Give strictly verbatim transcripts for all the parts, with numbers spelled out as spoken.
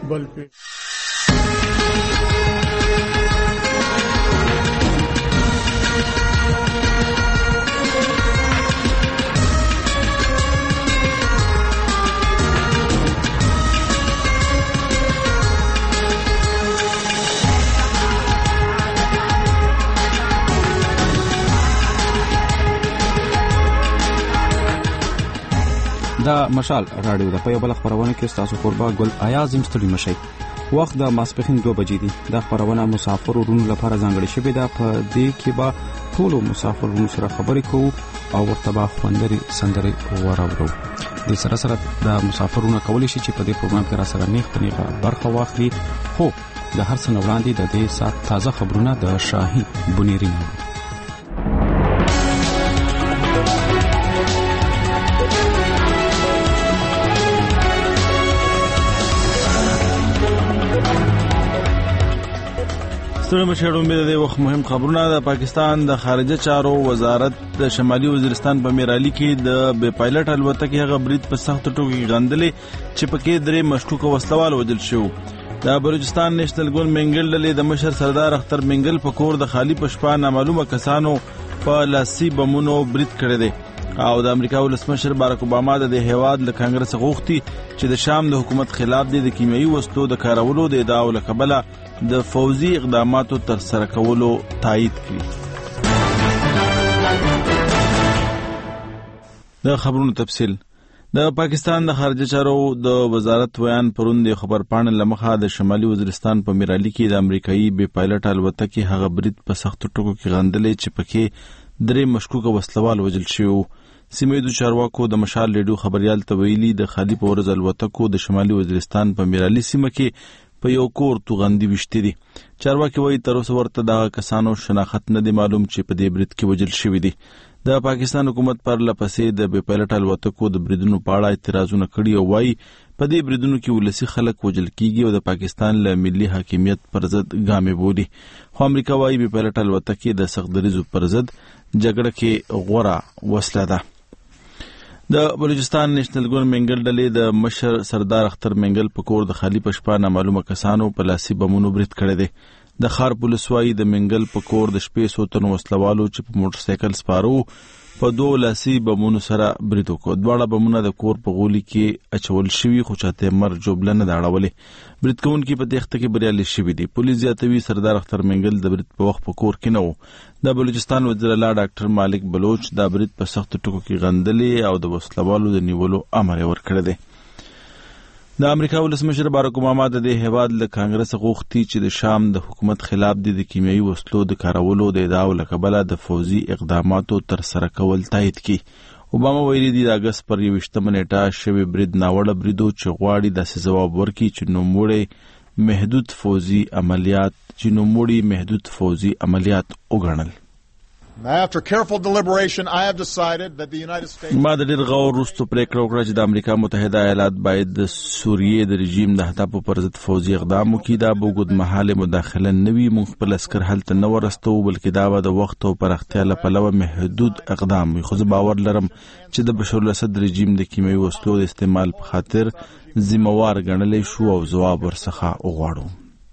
بل پی دا مشال راډیو د په بل خبرونه کې تاسو قربا ګل ایازم ستړي مشي وخت د ماسپخین دوه بجې دي د خبرونه مسافر ورونو لپاره ځانګړي شوی دا په دې کې با ټول مسافرونو سره خبرې کوو او ورته با خوندري سندري وراوړو د سره سره د مسافرونو کولی شي چې په دې پروګرام کې را سره نیخ پنیغه برخه واخلي خو د هر څه وړاندې د دې سات تازه خبرونه د شاهین بنيري ستړي مشهور امید دی وخت مهم خبرونه د پاکستان د خارجه چارو وزارت د شمالي وزیرستان په میرالي کې د بې پایلټ الوتکې هغه برید په سخت ټکو غندلې چې پکې درې مشکوک وسلوال وژل شو. د بلوچستان نېشنل ګوند منګل ډلې د مشر سردار اختر منګل په کور د خالی پشپا نامعلومه کسانو په لاسي بمونو برید کړی دی او د امریکا ولسمشر بارک اوباما د هیواد له کانګرس غوښتي چې د شام د حکومت خلاف د کیمیاوي وسلو د کارولو د ادعاو له کبله د فوزي اقداماتو تر سره کولو تایید کړي. د خبرونو تفصیل د پاکستان د خارجه چارو د وزارت ویان پرون د خبر پاڼه لمخه د شمالي وزیرستان په میرالي کې د امریکایي بې پایلټ الوتکې هغه برید په سخت ټکو کې غندلې چې پکې درې مشکوک وسلوال وژل شوي. سیمه چارواکو د مشال ریډیو خبريال ته ویلي د خالي پورز الوتکو د شمالي وزیرستان په میرالي سیمه کې په یو کور توغندي وشتي دي. چارواکي وایي تر اوسه ورته د کسانو شناخت نه دی معلوم چې په دې برید کې وژل شوي دي. د پاکستان حکومت پر لپسې د بې پایلټ الوتکو د بریدونو په اړه اعتراضونه کړي او وایي په دې بریدونو کې ولسی خلک وژل کیږي او د پاکستان له ملي حاکمیت پر ضد ګامې بولي. خو امریکا وایي بې پایلټ الوتکې د سخت دریزو پر ضد جګړه کې غوره وسله ده. د بلوچستان نېشنل ګوند منګل ډلې د مشر سردار اختر منګل په کور د خالی پشپا نامعلومه کسانو په لاسي بمونو برید کړی دی. د خار پولیس وایي د منګل په کور د شپې څو تنو وسلوالو چې په موټر سایکل سپارو په دوه لاسي بمونو سره برید وکړ. دواړه بمونه د کور په غولي کې اچول شوي خو چاته مرګ جوړه نه دا اړولې. برید کوونکي په تخته کې بریالي شوي دي. پولیس زیاتوي سردار اختر منګل د برید په وخت په کور کې نه و. د بلوچستان وزیر اعلی ډاکټر مالک بلوچ دا برید په سخت ټکو کې غندلې او د وسلوالو د نیولو امر ورکړی دی. د امریکا ولسمشر بارک اوباما د دې هیواد له کانګرس غوښتي چې د شام د حکومت خلاف د کیمیاوي وسلو د کارولو د ادعاو له کبله د فوزي اقداماتو تر سره کول تایید کړي. اوباما ویلي دی د اګست پر یوویشتمه نیټه شوی برید ناوړه بریدو چې غواړي داسې ځواب ورکړي چې نوموړی محدود فوزي عملیات چې نوموړي محدود فوزي عملیات وګڼل. After careful deliberation, I have decided that the United States ما د ډېر غور وروسته پریکړه وکړه چې د امریکا متحده ایالات باید د سوریې د رژیم د اهدافو پر ضد فوزي اقدام وکړي. دا به اوږدمهاله مداخله نه وي. موږ خپل عسکر هلته نه ورستو بلکې دا به د وخت او پراختیا له پلوه محدود اقدام وي. خو زه باور لرم چې د بشار الاسد رژیم د کیمیاوي وسلو د استعمال په خاطر ذمہوار ګڼلی شو او ځواب ورڅخه وغواړو.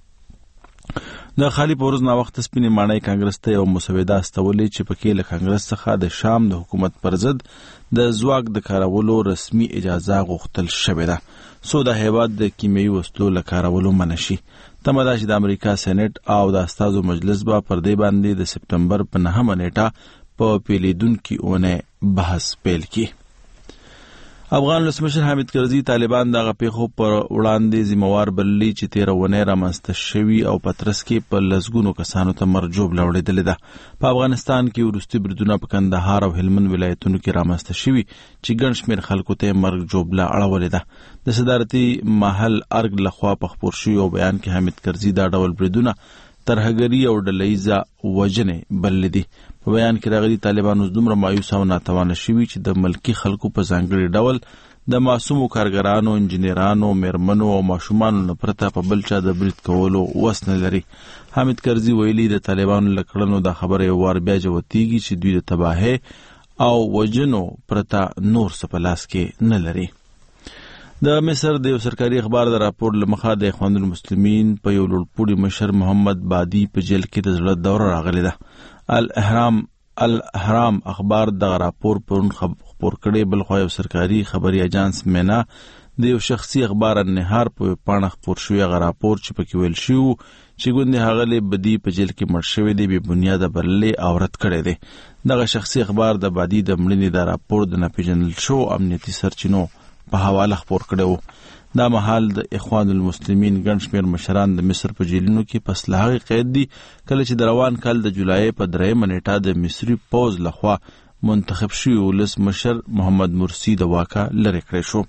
د خالی پورز نا وخت سپینې ماڼۍ کانګرس ته یو مسوده استولې چې پکې له کانګرس څخه د شام د حکومت پر ضد د ځواک د کارولو رسمي اجازه غوښتل شوې ده سو د هیواد د کیمیاوي وسلو له کارولو منع شي. تمه ده چې د امریکا سېنات او د استازو مجلس به پر دې باندې د سپتمبر په نهمه نیټه په پیلیدونکي اونۍ بحث پیل کړي. افغان ولسمشر حامد کرزي طالبان دغه پیښو پر وړاندې ذمہوار بللي چې تیره ونې رامنځته شوي او پترس کې په لسګونو کسانو ته مرګ ژوبله وړېدلې ده. په افغانستان کې وروستي بریدونه په کندهار او هلمند ولایتونو کې رامنځته شوي چې ګڼ شمېر خلکو ته مرګ ژوبله اړولې ده. د صدارتي محل ارګ لخوا په خپور شوي او بیان کې حامد کرزي دا ډول بریدونه ترهګري او ډلهییزه وژنې بللې دي. په بیان کې راغلي طالبان اوس دومره مایوس او ناتوانه شوي چې د ملکي خلکو په ځانګړي ډول د معصومو کارګرانو، انجینرانو، میرمنو او ماشومانو نه پرته په بل چا د برید کولو وس نه لري. حامد کرزي ویلي د طالبانو له کړنو دا خبره یو وار بیا جوتېږي چې دوی د تباهۍ او وژنو پرته نور څه په لاس کې نه لري. د مصر د یو سرکاري اخبار د راپور لمخه د اخوان المسلمین په یو لوړپوړي مشر محمد بادي په جیل کې د زړه دوره راغلی ده. الاهرام الاهرام اخبار د راپور پرون خبر کړي، بل خو یو سرکاري خبري اجانس مینا د یو شخصي اخبار النهار په پاڼه خبر شوی غ راپور چې پکې ویل شو چې ګوندې هغه له بدی په جیل کې مړ شوی دی به بنیاد بللې اورت کړي دي. دغه شخصي اخبار د بادي د مړینې د راپور د ناپیژندل شو امنیتي سرچینو په حواله خبر کړو. دا مهال د اخوان المسلمین ګڼ شمېر مشران د مصر په جیلونو کې په اصلاحي قید دي، کله چې د روان کال د جولای په درېیمه نیټه د مصري پوز لخوا منتخب شوی ولس مشر محمد مرسی د واکه لرې کړی شو.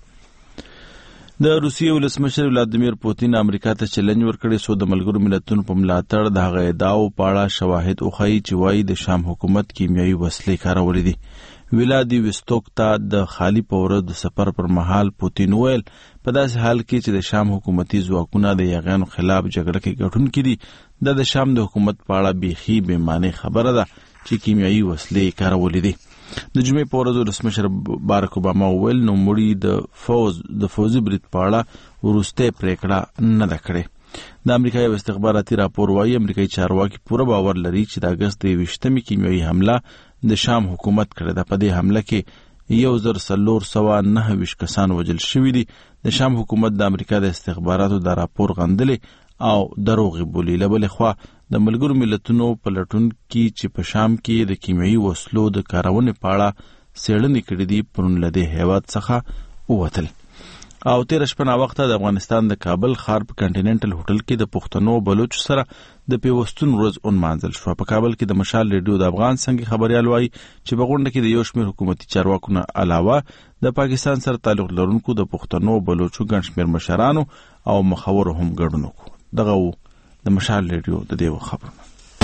د روسیې ولسمشر ولادیمیر پوتین امریکا ته چیلنج ورکړی سو د ملګرو ملتونو په ملاتړ د هغه ادعاو په اړه شواهد وښیي چې وایي د شام حکومت کیمیاوي وسلې کارولې دي. ویلادي وستوک ته د خالی پور د سفر پر مهال پوتین ویل په داسې حال کې چې د شام حکومتي ځواکونه د یاغانو خلاف جګړه کې ګټون کړي د د شام د حکومت په اړه بیخي بې معنی خبره ده چې کیمیاوي وسلې کارولې دي. د جمعې په ورځ ولسمشر بارک اوباما ویل نو مړي د فوز د فوزي برید په اړه وروسته پریکړه نه ده کړې. د امریکا یو استخباراتي راپور وايي امریکایي چارواکي پوره باور لري چې د اگست د یویشتمې کیمیاوي حمله د شام حکومت کړې ده. په دې حمله کې یو زر څلور سوه نهه ویشت کسان وژل شوي دي. د شام حکومت د امریکا د استخباراتو د راپور غندلې او دروغې بولي. له بلې خوا د ملګرو ملتونو په لټون کې چې په شام کې د کیمیاوي وسلو د کارونې په اړه څېړنې کړې دي پرون له دې هیواد څخه ووتل. او تېره شپه ناوخته د افغانستان د کابل ښار په کنټیننټل هوټل کې د پښتنو بلوچو سره د پیوستون ورځ ونمانځل شوه. په کابل کې د مشال ریډیو د افغان څنګه خبريال وایي چې په غونډه کې د یو شمېر حکومتي چارواکو نه علاوه د پاکستان سره تعلق لرونکو د پښتنو بلوچو ګڼ شمېر مشرانو او مخورو هم ګډون وکړو. دغه و د مشال ریډیو د دې خبرونه.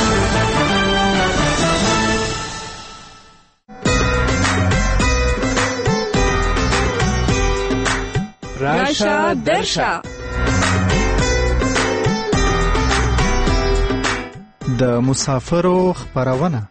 راشا درشا د مسافرو خبرونه.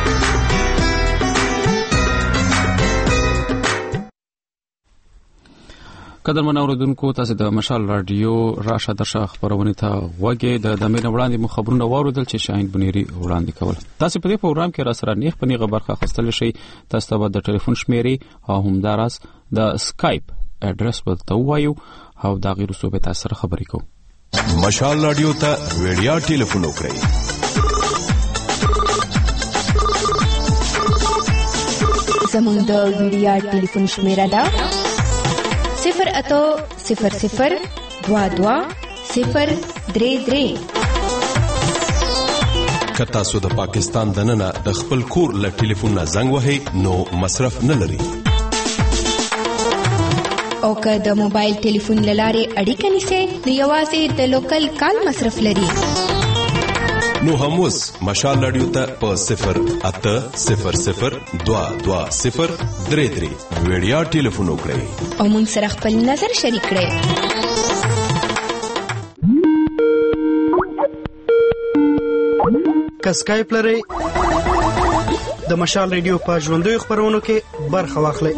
قدرمن اوریدونکو، تاسو د مشال رادیو راشه درشه خبرونه ته غوږی د دمه وړاندې مو خبرونه واوریدل چې شاهین بنيري وړاندې کول. تاسو په دې پروګرام کې را سره نیخ پنیغه برخه خستل شي. تاسو ته د ټلیفون شمیرې او همداراز د سکایپ اډرس ورته وایو او دا غیر صوبه تاسو سره خبرې کوو. مشال رادیو ته ویډیا ټلیفون وکړئ. زموږ د ویډیا ټلیفون شمیره ده صفر اتو صفر صفر دوا دوا صفر درې درې. که تاسو د پاکستان دننه د خپل کور له ټلیفون نه زنګ وهئ نو مصرف نه لري. او که د موبایل ټلیفون لاره اړیکه نیسئ نو یوازې د لوکل کال مصرف لري. نو هم اوس مشال رادیو ته په صفر اته صفر صفر دوا دوا صفر درې درې ویډیا ټلیفون وکړئ او موږ سره خپل نظر شریک کړئ. که سکایپ لرئ د مشال رادیو په ژوندۍ خبرونو کې برخه واخلئ.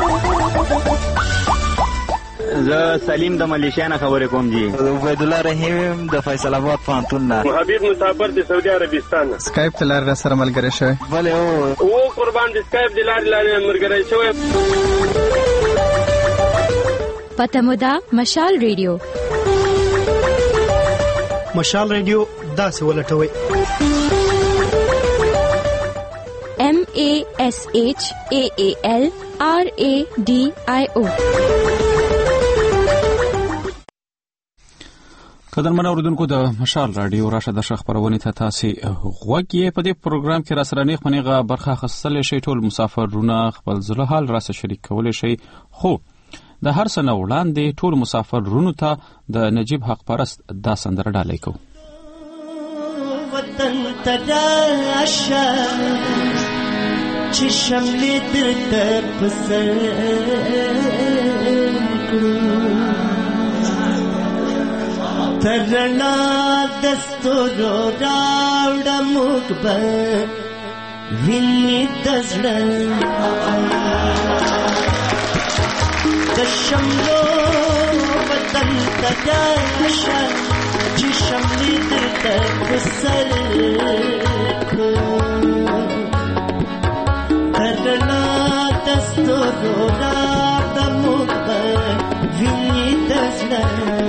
زه سلیم د ملیشیا نه خبرې کوم جی. عبید الله رحیم د فیصل آباد پوهنتون نه. حبیب مسافر د سعودي عربستان. سکایپ ته لاره سره ملګری شوی. بله او او قربان د سکایپ د لارې لارې ملګری شوی. پته مو ده مشال رادیو. مشال رادیو داسې ولټوي M A S H A A L R A D I O. قدرمن اوریدونکو، د مشال رادیو راشه درشه خبرونه ته تاسو غوږی په دې پروګرام کې را سره نیغ پنیغه برخه خصل شي. ټول مسافرونه خپل زړه حال را سره شریک کول شي. خو د هر څه نه وړاندې ټول مسافرونو ته د نجیب حق پرست دا سندره ډالۍ کو. وطن تراشه چې شملې درته پسر ترنا دستورو راوړه موږ به وینې د زړه د شملو دلته راشه چې شملې درته په سر کړو رڼا د ستورو راوړه موږ به وینې د زړه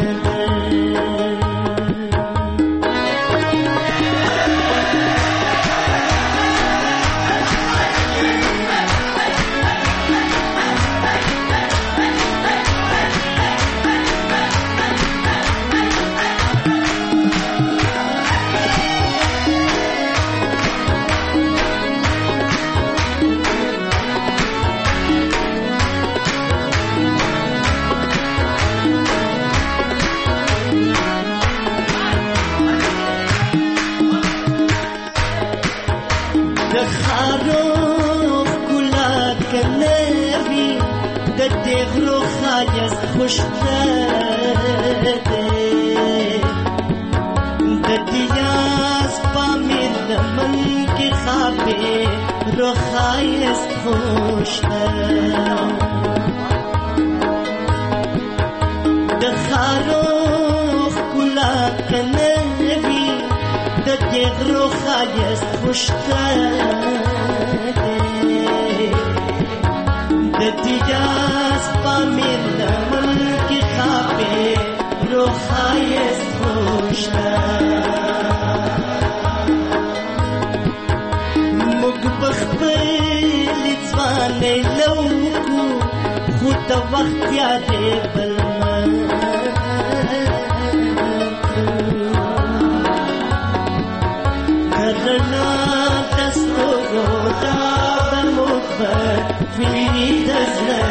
خوشته د دیاز پامیر لمن کې خابې روخایست خوشته د خارو ښکلا کنه وي د دې روخایست خوشته د دیاز پامیر لمن کې خابې روخایست خوشته موږ په خپلې ځوانۍ لوکو خو د وخت یادې بل رڼا د ستورو راوړه موږ به وینې د زړه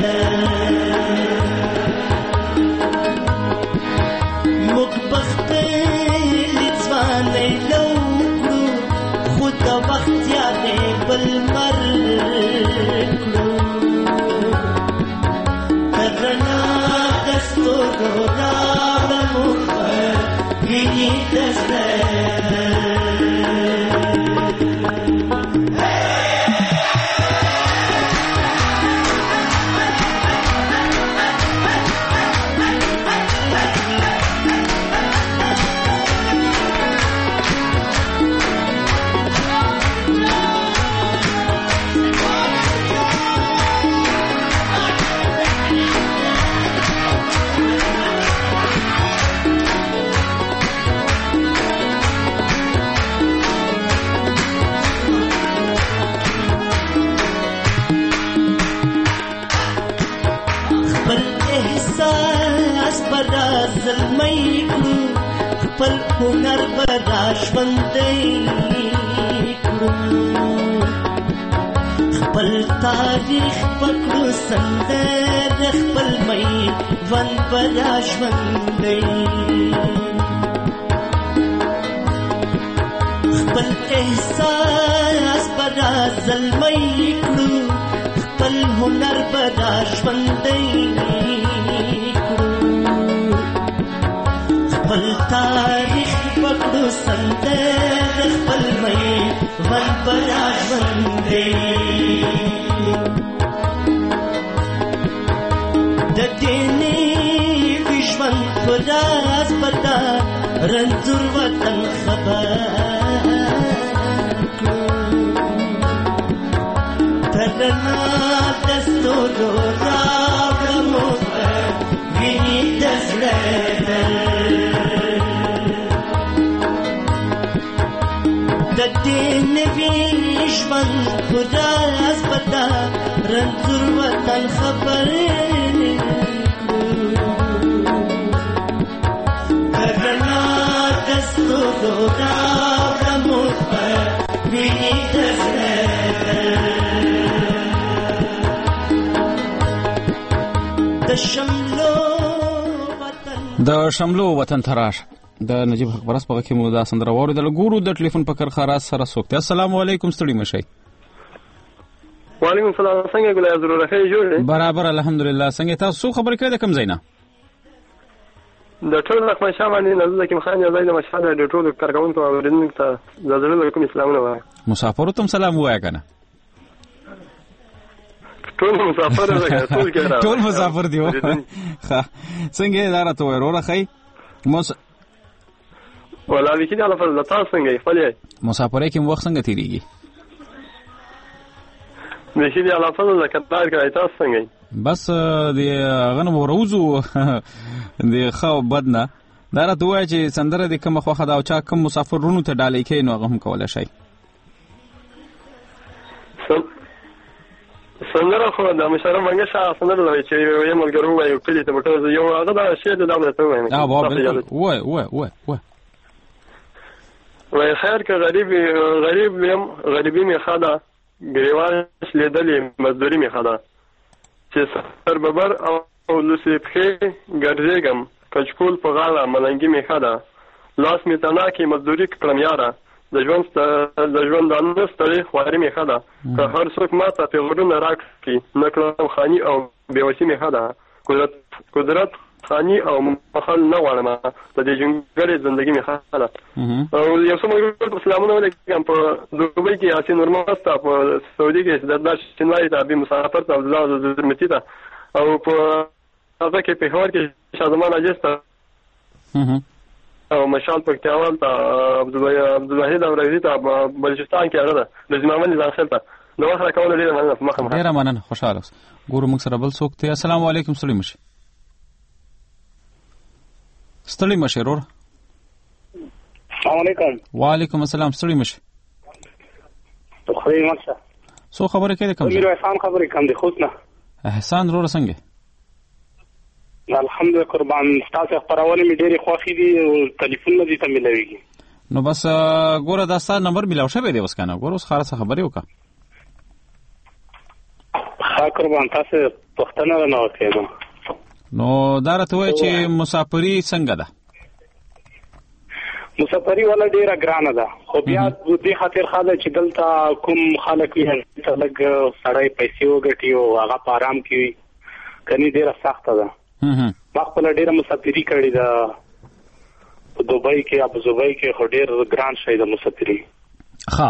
موږ په خپلې ځوانۍ لو کړو خو د وخت یادې بل مر کړو رڼا د ستورو راوړه موږ به وینې د زړه خپل هنر به را ژوندی کړو خپل تاریخ به کړو سندره خپل میوند به را ژوندی خپل احساس به را زلمی کړو خپل هنر به را ژوندی خپل تاریخ پکړو سندره خپل میوند به را ژوندی د دې نوي ژوند په راز به دا رنځور وطن خبر کړو تر رڼا د ستورو راوړه موږ به وینې د زړه د دې نوي ژوند په راز به دا رنځور وطن خبر کړو رڼا د ستورو راوړه موږ به وینې د زړه د شملو وطن د شملو وطن تراش د نجیب حق پرست په کې مو دا سندره واورېدل. ګورو د ټلیفون په کرخراس سره سوکته. السلام علیکم ستړي مشي. وعلیکم السلام. څنګه ګلای ضرور راخې جوړ برابر الحمدلله. څنګه تاسو خبر کړئ د کم زینا د ټول رقم شامل نه زکه مخان یو ځای د مشهد د ټول کارکونکو او ورننګ ته زړه کوم اسلام نه وای مسافر ته سلام وای کنه ټول مسافر دي ټول کې ټول مسافر دي ښه څنګه دا راته وروره خی مس ولا لیکي دا لفظ د تاسو څنګه خپلې مسافرۍ کې وخت څنګه تیریږي مشي دی لفظ د کتار کې تاسو څنګه بس دی غنم وروزو دی خو بدنه دا راته وایي چې سندره د کوم خوخه دا او چا کوم مسافرونو ته ډالې کې نو هم کوله شي سندره خو د مشره منګه شاه سندره لوي چې یو ملګرو وایي کلی ته وټو یو هغه دا شی د دولت ته وایي اه بابا وای وای وای وای وای خیر که غریب غریب یم غریبی می خدا ګریوان لیدلې مزدوري می خدا چې سر ببر او لوسی پخې ګرځېګم کچکول په غاړه ملنګي می خدا لاس می تنا کې مزدوري کړم یاره د ژوند د ژوند د انستړي خواري می خدا که هر څوک ماته پیغورونه راکړي نکړم خاني او بیوسی می خدا قدرت قدرت خاني او مخال نه غواړم د دې جنګري ژوندۍ می خدا او یو څه موږ په اسلامونو ولیکم په دوبۍ کې یاسین ورمستا په سعودي کې د داش شنوای ته به مسافر ته الله زرمتی ته او په هغه کې په هور کې شادمان اجسته او مشال پکتیاوال ته عبدالوحید امروزي ته بلوچستان کې هغه د زمامن ځان ته نو واخره کوله ډیره مننه مخه مخه ډیره مننه خوشاله اوس ګورو موږ سره بل څوک ته السلام علیکم ستړي مشه ستړي مشه ورور السلام علیکم وعلیکم السلام ستړي مشه تو خو یې مشه سو خبره کې کوم امیر احسان خبره کوم دي خوښ نه احسان ورور څنګه الحمدلله قربان تاسو خبرونه می ډېری خوښې دي او ټلیفون مې ته ملويږي نو بس ګوره دا ستاسو نمبر ملاو شوی دی اوس کنه ګوره اوس خاصه خبرې وکړه ها قربان تاسو پښتنه نه وکړم نو دا راته وایي چې مسافری څنګه ده مسافری ولا ډیره ګرانه ده خو بیا د دې خاطر خاله چې دلته کوم خلک یې لګ سړی پیسې وګټي او هغه په آرام کې کني ډیره سخته ده ما خپل ډیره مسافری کړې ده په دوبۍ کې ابو ظبي کې خو ډیر ګران شي د مسافری ښه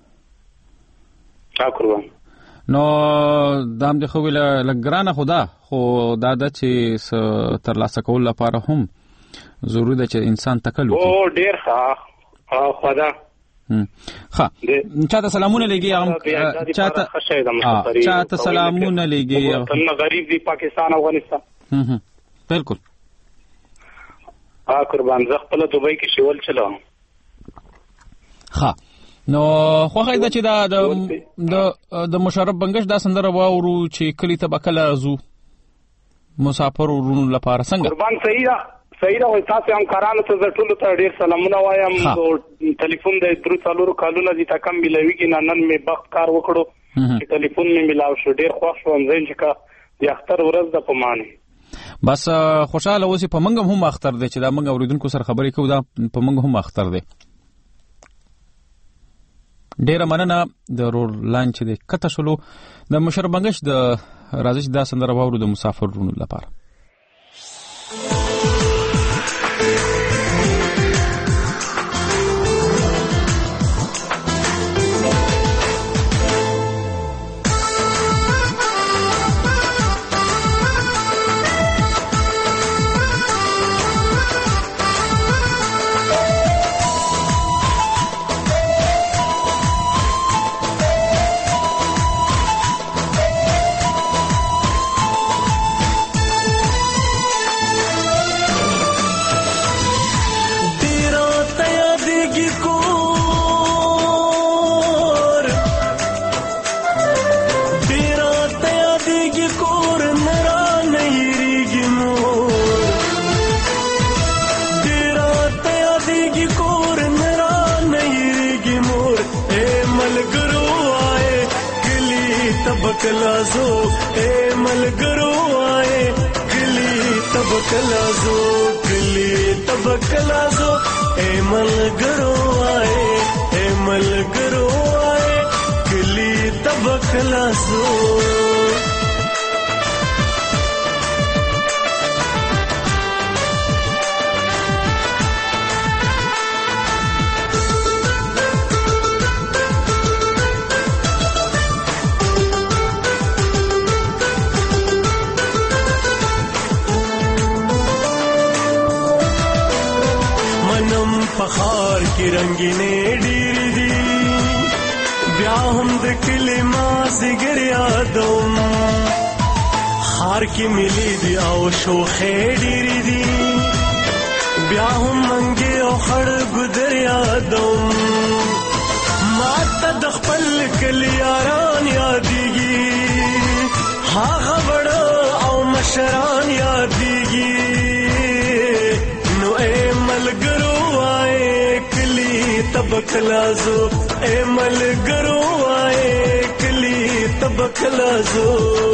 چا قربان نو دام د خو ویل لګرانه خدا خو دا د چې تر لاسه کول لپاره هم ضروري ده چې انسان تکل وکړي او ډیر ښه خدا ښه چاته سلامونه لګي هم چاته چاته سلامونه لګي ته غریب دی پاکستان افغانستان هم بالکل ها قربان زه خپل دوبۍ کې شول چلو ښه نو خوخه دا چې دا د د مشرف بنگش دا سندره واورو چې کلی ته بکله زو مسافر ورونو لپاره څنګه قربان صحیح ده صحیح ده او تاسو هم کارانو ته ټول ته ډیر سلامونه وایم او ټلیفون د درو څلورو کالونو دي تا کم ملويږي نن مې وخت کار وکړو چې ټلیفون مې ملاو شو ډیر خوښ شوم ځین چې کا د اختر ورځ د پمانه بس خوشاله اوسې په منګم هم اختر دی چې دا منګ اوریدونکو سره خبرې کوو دا په منګ هم اختر دی ډیره مننه د رور لاین چې د کته شلو د مشرف بنگش د راځي دا سندره واورو د مسافرونو لپاره तबकलाजो ए मलगरो आए गली तबकलाजो गली तबकलाजो ए मलगरो आए ए मलगरो आए गली तबकलाजो پخار کی رنگینې ډېرې دي بیا هم د کلي مازدیګر یادوم خار کې ملي دي او شوخې ډېرې دي بیا هم منګې او خړ ګودر یادوم ما ته د خپل کلي یاران یادېږي هغه بړه او مشران یادېږي نو اے ملګرو وای کلی تبکلازو اے ملګرو وای کلی تبکلازو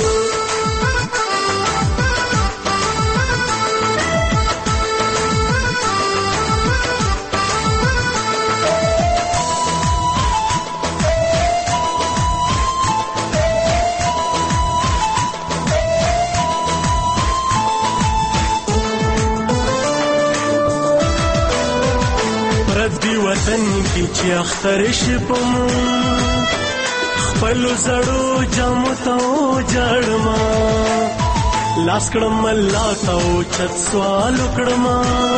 وطن کی چې اختر شپم خپل زړو جامو ته جړما لاس کړم الله ته چت سوال کړم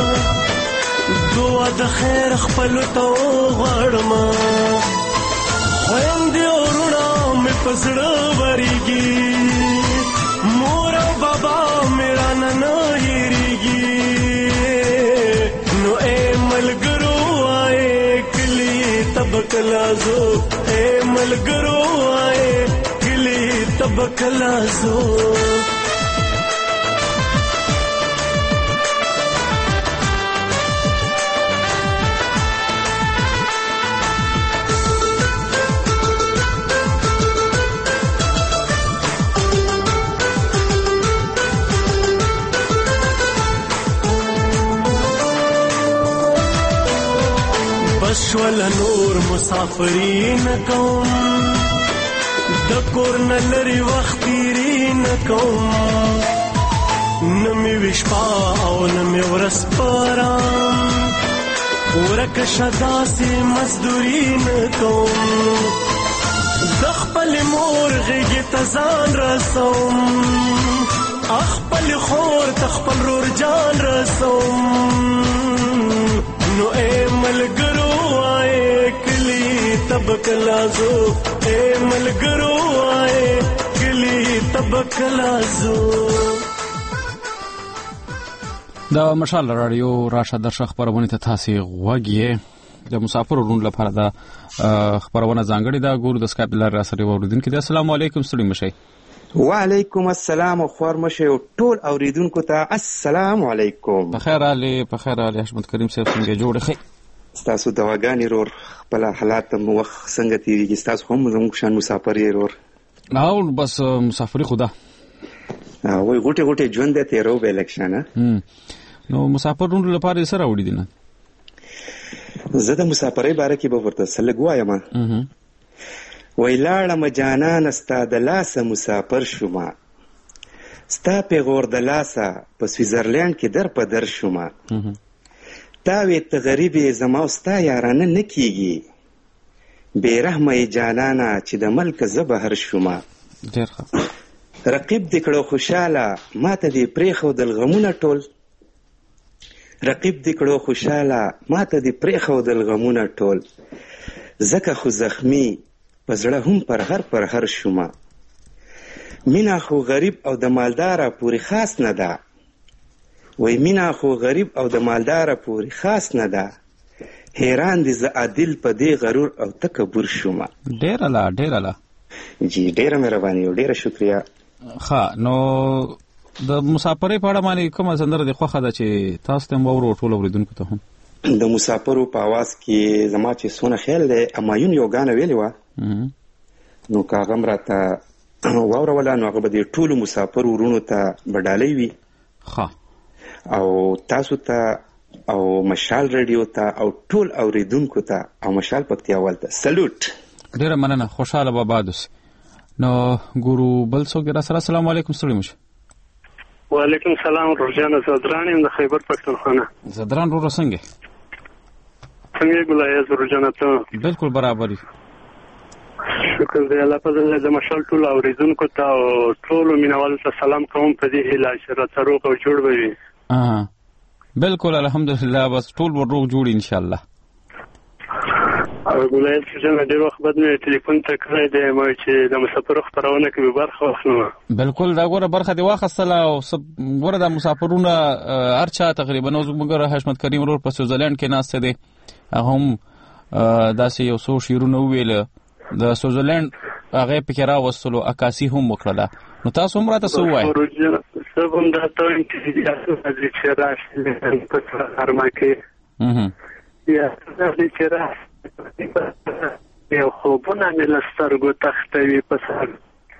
دعا د خیر خپل ته غړما خويندې ورونه مې پسړه وريږي مور او بابا میرا نن هېریږي نو اے ملګرو تبکلازو اے ملګرو آئے کلی تبکلازو شول نور مسافرین کوم د کور نه لري وخت تیرین کوم نمی وشپا او نمی ورس پرام ورک شدا سی مزدورین کوم د خپل مور غږ ته ځان رسوم خپل خور ته خپل رور جان رسوم نو اے ملګرو تبکلازو اے ملګرو آئے کلی تبکلازو د مشال رادیو راشه درشه خبرونه ته تاسو غوږی د مسافر ورون لپاره د خبرونه ځانګړي دا ګور د سکایپ لاره سره اوریدونکو ته السلام علیکم ستړي مشي وعلیکم السلام خور مشه ټول اوریدونکو ته السلام علیکم بخیر علي بخیر علي حشمت کریم صاحب څنګه جوړ خې تاسو دواګانی رور خپل حالات مو وخت څنګه تیریږي تاسو هم زموږ شان مسافر یې رور نو بس مسافری خدا وای غوټه غوټه ژوند ته تیرو به الیکشن نو مسافرونو لپاره سره وړي دي نه زه د مسافرۍ باره کې به ورته سلګ وایم وای لاړم جانان ستا د لاسه مسافر شوما ستا پیغور د لاسه په سویزرلند کې در په در شوما تاوی ته غریبې زما او ستا یارانه نه کېږي بې رحمه یې جانانه چې د ملک زه بهر شومه ډېر ښه رقیب دې کړو خوشحاله ما ته دې پرېښودل غمونه ټول رقیب دې کړو خوشحاله ما ته دې پرېښودل غمونه ټول ځکه خو زخمي په زړه هم پر هر پر هر شومه مینه خو غریب او د مالداره پورې خاص نه ده وای مینا خو غریب او د مالدار پوری خاص نه ده حیران دي ز عادل په دې غرور او تکبر شوم ډیر الله ډیر الله جی ډیر مهرباني او ډیر شکریا ها نو د مسافرۍ په اړه باندې کومه سندره د خوخه ده چې تاسو ته مورو ټول اوریدونکو ته هم د مسافرو په आवाज کې زما چې سونه خیال دی امایون یو غانه ویلی و نو کاغم راته واوره ولا نو هغه به ټول مسافر ورونو ته بدالې وي ها او تاسو ته او مشال رادیو ته او ټول اوریدونکو ته او مشال پکتیا والته سلوټ ډیره مننه خوشاله بابا دوس نو ګورو بل څوک را سره السلام علیکم ستړي مشه وعلیکم السلام روزان زدران د خیبر پښتونخوا زدران رو څنګه څنګه ګلای روزان ته بالکل برابرۍ شکر دی الله په دې د مشال ټول اوریدونکو ته او ټول مینوالو ته سلام کوم په دې هیله چې راته روغ او جوړ وي اه بالکل الحمدلله بس ټول ور روغ جوړ ان شاء الله. ګولای څنګه ډېر وخت بعد مې ټلیفون ته کړی دی ما چې د مسافر خبرونه کې به برخه واخلم. بالکل دا ګوره برخه دی واخصله او ګوره د مسافرونه هرچا تقریبا نو زموږ حشمت کریم رور په سویټزرلند کې ناسته دی هم داسې یو څو شیرونه ویل د سویټزرلند هغه پکې راوستلو عکاسي هم وکړه. نو تاسو هم راته څه وایي؟ سبم دا ته انتظار کوي چې راشي په ارما کې یا چې راشي یو خوبونه مې له سترګو تښتوي په سر.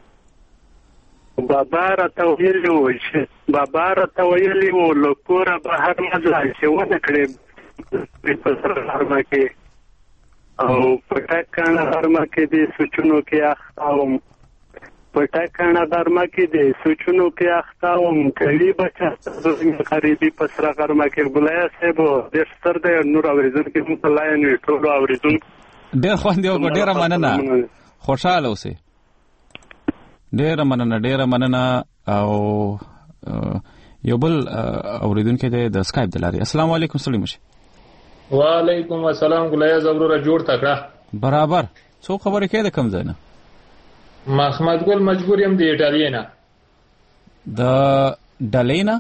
بابا راته ویلي وو چې بابا راته ویلي وو له کوره بهر مه ځه چې ونه کړې په سر ارما کې او په ټاکنه ارما کې دې سوچونو کې اخته وم په ټاکنه ارما کې دې سوچونو کې اخته وم کړي بچا غریبي په سر ارما کې ګولای صاحب دې ستر دې نور اوریدونکو کې په لاین ټول اوریدونکو ډېر خوندې او ډېره مننه خوشاله اوسئ. ډېره مننه ډېره مننه او یو بل اوریدونکی دی د سکایپ د لارې. السلام علیکم سلیم شه. وعلیکم السلام ګلیا زبروره جوړ تکړه برابر څو خبرې کې د کم ځای نه محمد ګل مجبور يم د ایټالیا نه د ډلې نه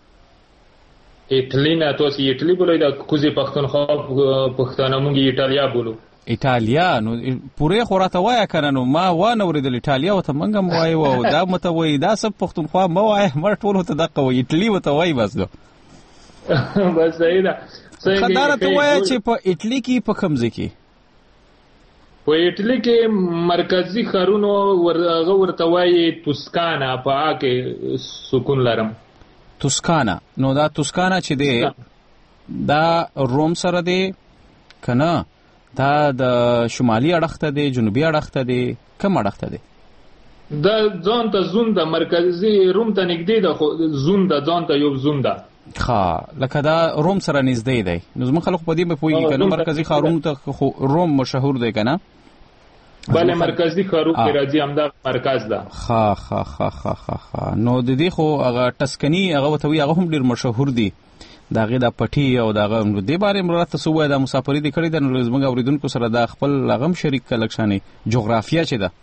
ایټلی نه تاسو ایټلی بولئ د کوزي پښتونخوا پښتانه مونږ ایټالیا بولو. ایټالیا نو پوره خوراته وای کنه نو ما و نه ورېدل ایټالیا وته منګم وای او دا مته وای دا سب پښتونخوا مو وای مر ټول ته دغه وای ایټلی وته وای بس دو بس صحیح ده. خدای ته وای چې په ایټلی کې په کمزې کې په ایټلی کې مرکزی ښارونو ورغه ورته وای توسکانا په اکه سکون لرم. توسکانا نو دا توسکانا چې دی دا روم سره دی کنه دا د شمالي اړخته دی جنوبي اړخته دی کوم اړخته دی؟ دا ځان ته زون د مرکزی روم ته نږدې ده خو زون د ځان ته یو زون ده ښه لکه دا روم سره نږدې دی. نو زموږ خلک په دې به پوهېږي که نه مرکزي ښارونو ته خو روم مشهور دی که نه؟ بله مرکزي ښارونو کې راځي همدا مرکز ده. ښه ښه ښه ښه ښه نو د دې خو هغه ټسکني هغه ورته وایي هغه هم ډېر مشهور دي د هغې دا پټي او د هغه دې بارې هم راته څه ووایه دا مسافري دې کړې ده نو زموږ اورېدونکو سره دا خپل هغه هم شریک کړه لږ شانې جغرافیه چې ده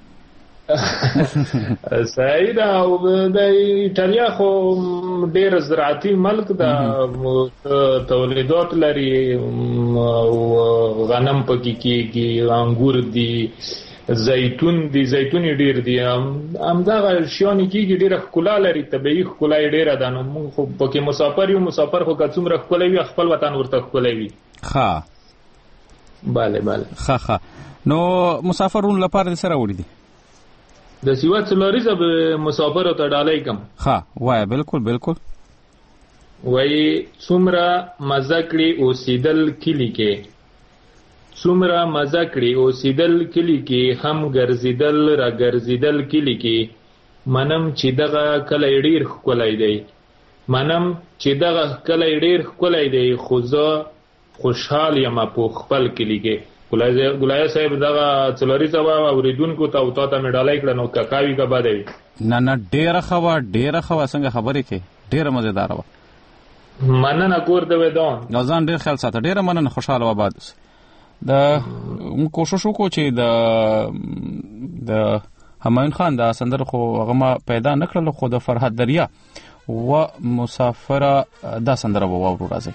صحیح ده. او د ایټالیا خو ډېر زراعتي ملک ده تولیدات لري او غنم پکې کېږي انګور دي زیتون دي زیتون ډېر دي همدغه شیانې کېږي ډېره ښکلا لري طبیعي ښکلا یې ډېره ده. نو موږ خو پکې مسافر یو مسافر خو که څومره ښکلی وي خپل وطن ورته ښکلی وي. ښه بله بله ښه ښه نو مسافرونو لپاره د څه راوړي دي؟ د سیوات څلوریزه به مسافرو ته ډالۍ کم. ښه وایه بالکل بالکل وایي څومره مزه کړي اوسېدل کلي کې څومره مزه کړي اوسېدل کلي کې هم ګرځېدل را ګرځېدل کلي کې منم چې دغه کلی ډېر ښکلی دی منم چې دغه کلی ډېر ښکلی دی خو زه خوشحال یم په خپل کلي کې. ګلای صاحب دغه څلوریزه وه اورېدونکو ته او تا ته مې ډالۍ کړه نو که وي که بده وي. نه نه ډېره ښه وه ډېره ښه وه څنګه خبرې کوې ډېره مزېداره وه. مننه کور د ودان او ځان ډېر خیال ساته ډېره مننه خوشحاله و آباد اوسې. د موږ کوشش وکړو چې د د همایون خان دا سندره خو هغه ما پیدا نه کړله خو د فرهاد دریا و مسافره دا سندره به واورو راځئ.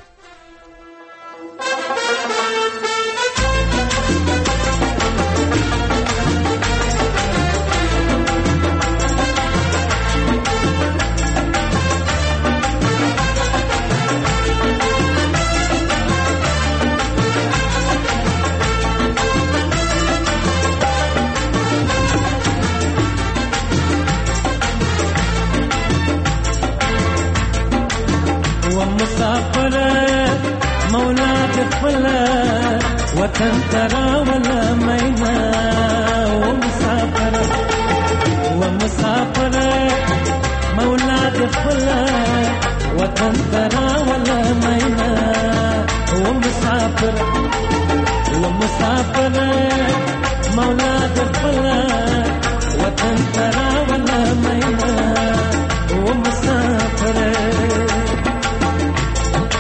وطن ترى ولا مينا ومسافر ومسافر مولاد فلا وطن ترى ولا مينا ومسافر ومسافر مولاد فلا وطن ترى ولا مينا ومسافر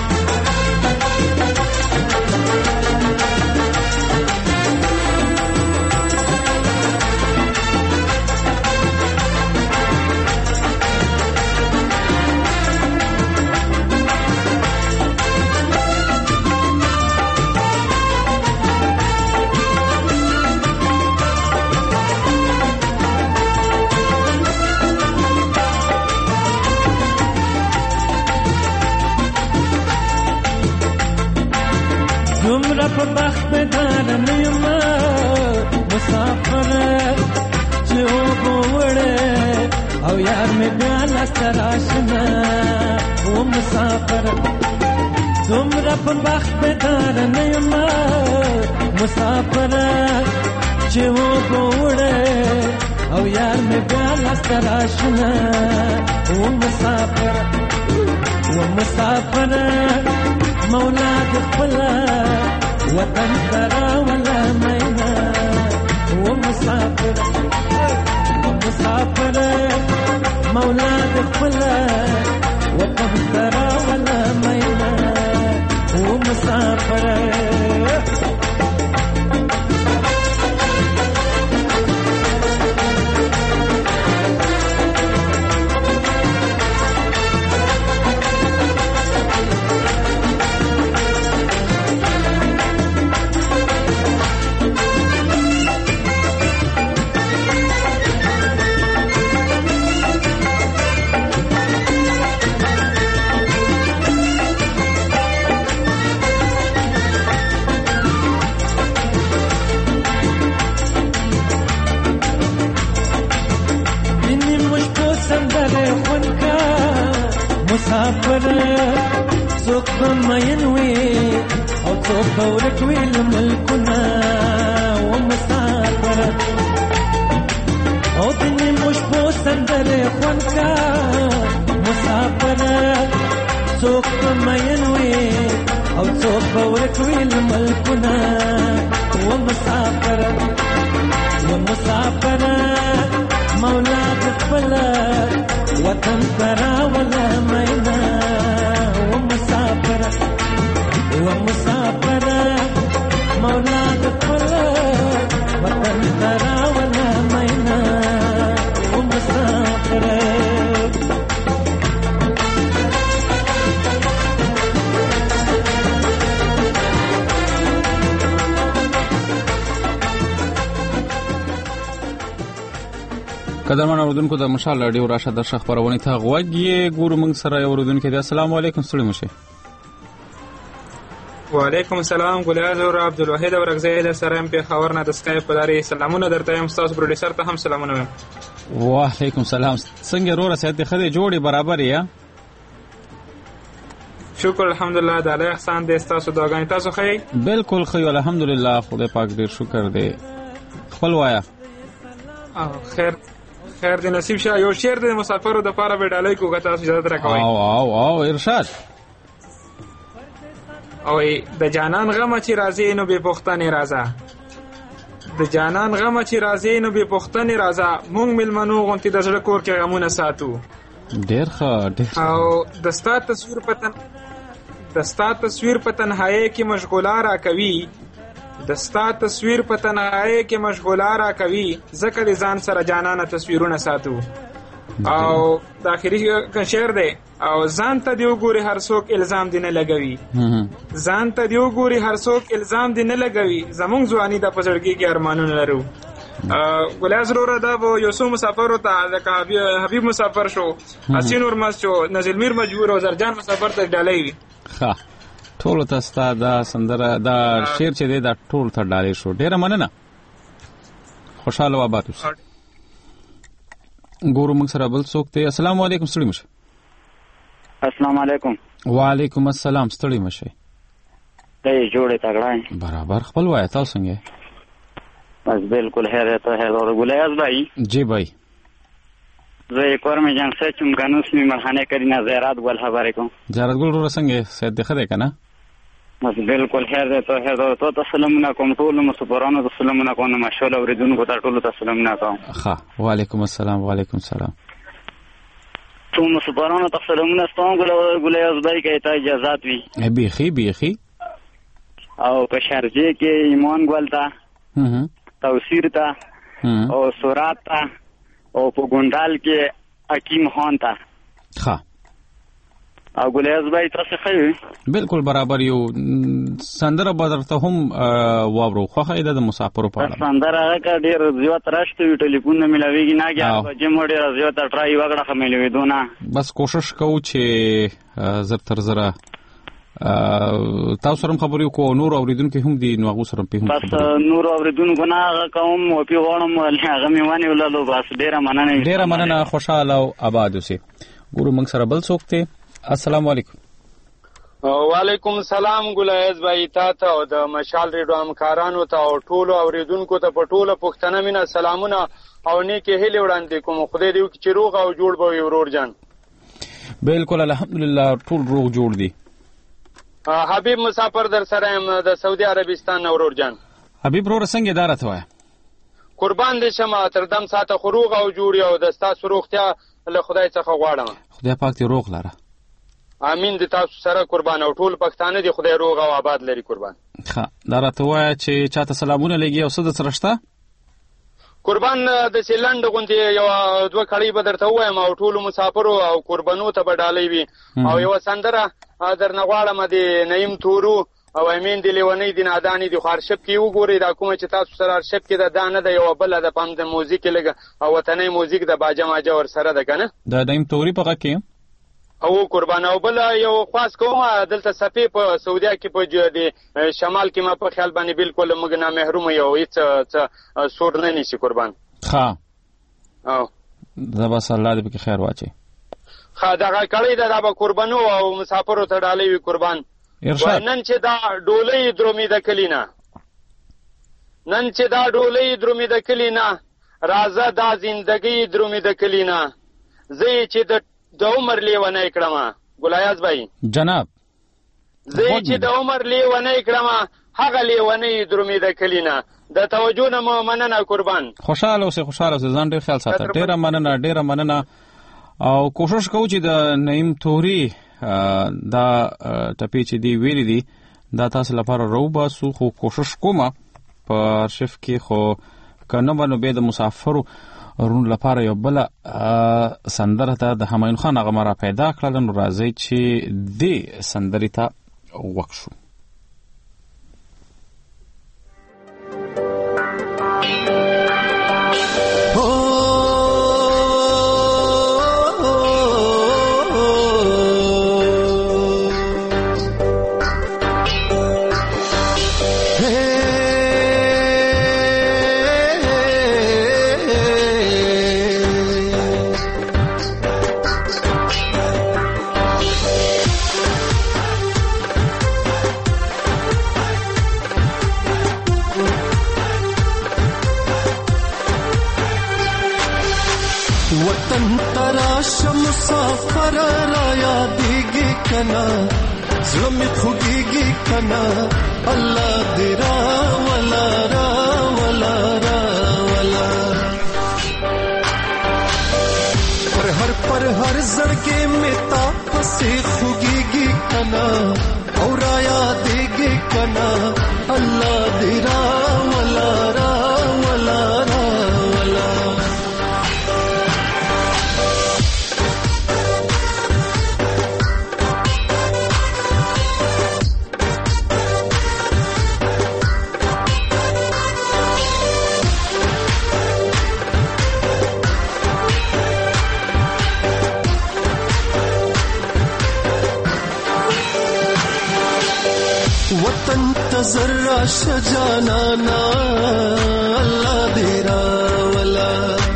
دومره په بخت بداره نه یم مسافر چې اوبه وړې او یار مې بیا لاسته راشي نه و مسافر دومره په بخت بداره نه یم مسافر چې اوبه وړې او یار مې بیا لاسته راشي نه و مسافر و مسافر مولا د خپل وطن ترا ولا مینا و مسافر و مسافر مولا د خپل وطن ترا ولا مینا و مسافر مسافر څوک به مین وي او څوک به ورک وي له ملکونه و مسافر او د نیمو شپو سندرې خوند کا مسافر څوک به مین وي او څوک به ورک وي له ملکونه و مسافر و مسافر مولا د خپل وطن ترا ولا مینا و مسافر و مسافر مولا د خپل وطن ترا ولا مینا و مسافر قدرمن اوردونکو د مشال رادیو راشه د خبرونه ته غوږی ګورو موږ سره اوردونکو د السلام علیکم ستړي مشه وعلیکم السلام ګلایز او عبدالواحد ورغزی د سره ام په خبر نه د اسکایپ په لاري سلامونه درته یم تاسو پروډوسر ته هم سلامونه وایم وعلیکم السلام څنګه رو رسېد خدای جوړي برابر یا شکر الحمدلله د الله احسان دې تاسو داګانی تاسو خې بالکل خې الحمدلله خدای پاک ډیر شکر دې خپل وایا خیر خیر دې نصیب شه یو شعر د مسافرو د پاره به ډالۍ کوګه تاسو اجازه راکوي او او او ارشاد او د جانان غم چې راځي نو به پښتنه راځه د جانان غم چې راځي نو به پښتنه راځه مونږ ملمنو غونتی د زړه کور کې غمونه ساتو ډیر ښه ډیر او د ستا تصویر پتن د ستا تصویر په تنهایی کې مشغوله را کوي د ستا تصویر په تنهایی کې مشغوله را کوي ځکه د ځان سره جانانه تصویرونه ساتو او د اخري شعر دی او ځان ته دی وګوري هر څوک الزام دی نه لګوي ځان ته دی وګوري هر څوک الزام دی نه لګوي زمونږ ځواني د پزړګي کې ارمانونه لرو ګلایز روره دا و یو څو مسافر ته لکه حبیب مسافر شو حسین ورمز شو نزل میر مجبور او زرجان مسافر ته ډالۍ ښه ټول ته ستا دا سندره دا شعر چې دی دا ټول ته ډالۍ شو ډیره مننه خوشاله و آباد اوسئ ګورو موږ سره بل څوک دی السلام علیکم ستړي مشه السلام علیکم وعلیکم السلام ستړي مشه ته جوړه تګړای برابر خپل وای تاسو څنګه بس بالکل خیریت ہے اور گلیاز بھائی جی بھائی زه ایک اور میں جان سے چم گانوس می مرحانه کرینا زیرات گل خبر کو زیرات گل رو څنګه سید دخه کنه بس بالکل خیریت ہے تو تسلمنا کوم ټول مسپرانو تسلمنا کوم مشول اوریدونکو کو ټول تسلمنا کوم ها وعلیکم السلام وعلیکم السلام تو مسپرانو تسلمنا ستون گلیاز بھائی کا اجازت وی بیخی بیخی او په شارجه کې ایمان ګولتا توسیر تا او سورات تا او په ګوندال کې حکیم خان تا ها او ګلیاز بھائی تاسو خې بالکل برابر یو سندره بدرته هم واورو خو خیده د مسافرو په اړه سندره هغه ډیر زیات راشته وی ټلیفون نه ملاویږي نه کې په جمع ډیر زیات ټرای وګړه خملوي دونه بس کوشش کوو چې زر تر زره تاسو سره خبرې کو نور اوریدونکو هم دي نو هغه سره په هم بس نور اوریدونکو نه کوم او په غوړم هغه میوانه ولالو بس ډیره مننه ډیره مننه خوشاله او آباد اوسئ. ګورو موږ سره بل څوک ته. السلام علیکم. وعلیکم السلام ګلایز بھائی تا ته او د مشال ریډیو همکارانو ته او ټولو اوریدونکو ته په ټوله پښتنه مینه سلامونه او نیکه هیله وړاندې کوم. خدای دې وکړي چې روغ او جوړ به وي ورور جان. بالکل الحمدلله ټول روغ جوړ دي. حبیب مسافر در سره یم د سعودي عربستان ورور جان. حبیب ورور څنګه دارته وای؟ قربان دې شمه تر دم ساته خو روغ او جوړ یو د تاسو روغتیا له خدای څخه غواړم. خدای پاک دې روغ لره. امین دې تاسو سره قربان او ټول پښتانه دې خدای روغ او آباد لري قربان. ښه دارته وای چې چاته سلامونه لګي او څه د سره شته؟ قربان د سیلند غونډې یو دوه کړي به درته وایم او ټول مسافرو او قربانو ته به ډالۍ وي او یو سندره درنه غواړم د نعیم تورو او امین د لیونی د نادانی د خارشپ کې وګورئ دا کوم چې تاسو سره خارشپ کې د دانه د یو بل د پام د موزیک لګ او وطني موزیک د باجه ماجه ور سره ده کنه د نعیم توري په کې او قربان او بل یو خاص کوم دلته صفې په سعودیا کې په د شمال کې ما په خیال باندې بالکل موږ نه محروم یو هیڅ سور نه نشي قربان. ها او دا بس الله دې په خیر واچي. ها دا کړي دا به قربانو او مسافرو ته ډالۍ وي قربان. نن چې دا ډولۍ درومې د کلینا نن چې دا ډولۍ درومې د کلینا راځه دا زندګي درومې د کلینا زه چې د د عمر لیونه کړم ګلایاز بھائی جناب زه چې د عمر لیونه کړم هغه لیونه درومې د کلینا د توجه نه مو مننه قربان. خوشاله اوسه خوشاله اوسه ځان ډیر خیال ساته. ډیره مننه ډیره مننه او کوشش کوو چې د نعیم توري دا ټپی چې دی ویلي دي دا تاسو لپاره رو باسو خو کوشش کوم په ارشیف کې خو کنه باندې به د مسافرو رون لپاره یو بل سندره ته د همایون خان هغه مرا پیدا کړل نو راځي چې دې سندرې ته وښو. مسافر را یادېږي کنه زړه مې خوږېږي کنه الله دې راولا راولا راولا پر هر پر هر زړګې مې تا پسې خوږېږي کنه او را یادېږي کنه الله دې راولا راولا راولا وطن تزرع شجانانا الله دې راولا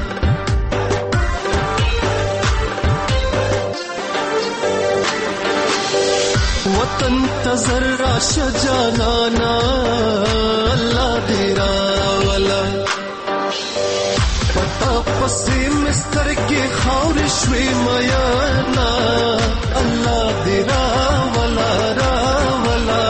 وطن تزرع شجانانا الله دې راولا پتا پسې مستر کې خاور شوي میانا الله دې راولا راولا